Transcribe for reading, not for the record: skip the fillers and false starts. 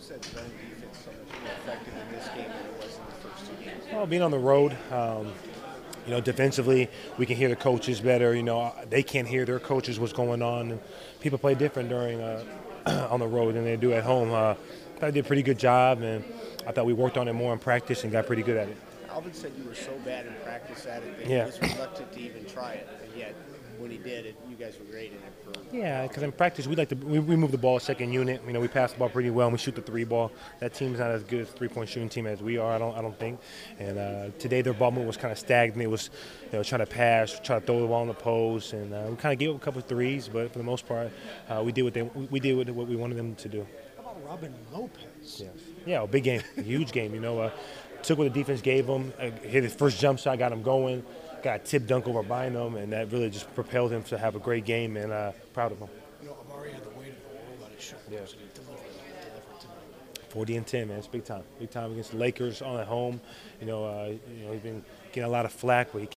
was that zone defense so much more effective in this game than it was in the first two games? Well, being on the road, defensively, we can hear the coaches better. They can't hear their coaches what's going on. And people play different during on the road than they do at home. I did a pretty good job, and I thought we worked on it more in practice and got pretty good at it. Alvin said you were so bad in practice at it that he Yeah. was reluctant to even try it, and yet when he did it, you guys were great in it. Yeah, because in practice we move the ball second unit. We pass the ball pretty well and we shoot the three ball. That team's not as good as three-point shooting team as we are. I don't think. And today their ball movement was kind of stagnant. It was trying to pass, trying to throw the ball in the post, and we kind of gave up a couple of threes, but for the most part, we did what we wanted them to do. How about Robin Lopez? Yeah, a big game, a huge game. Took what the defense gave him, hit his first jump shot, got him going, got a tip dunk over Bynum, and that really just propelled him to have a great game, and proud of him. Amari had the weight of the world on his shoulders, and he delivered tonight. 40 and 10, man. It's big time. Big time against the Lakers on at home. He's been getting a lot of flack, but he